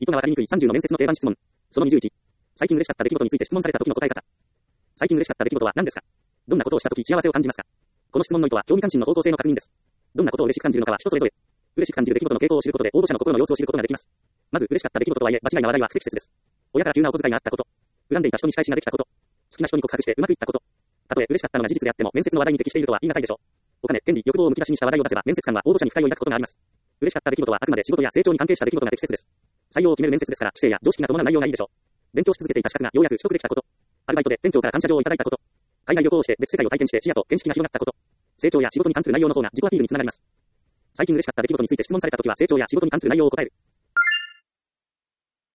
意図がわかりにくい30の面接の定番質問。その21。最近嬉しかった出来事について質問された時の答え方。最近嬉しかった出来事は何ですか？どんなことをした時幸せを感じますか？この質問の意図は興味関心の方向性の確認です。どんなことを嬉しく感じるのかは人それぞれ。嬉しく感じる出来事の傾向を知ることで応募者の心の様子を知ることができます。まず嬉しかった出来事とはいえ場違いな話題は不適切です。親から急なお小遣いがあったこと。恨んでいた人に仕返しができたこと。好きな人に告白してうまくいったこと。たとえ嬉しかったのが事実であっても面接の話題に適しているとは言い難いでしょう。お金、権利、欲望をむき出しにした話題を出せば面接官は応募者に期待を抱くことがあります。嬉しかった出来事はあくまで仕事や成長に関係した出来事が適切です。採用を決める面接ですから知性や常識が伴う内容がいいでしょう。勉強し続けていた資格がようやく取得できたこと。アルバイトで店長から感謝状をいただいたこと。海外旅行をして別世界を体験して視野と見識が広がったこと。成長や仕事に関する内容の方が自己アピールにつながります。最近嬉しかった出来事について質問されたときは成長や仕事に関する内容を答える。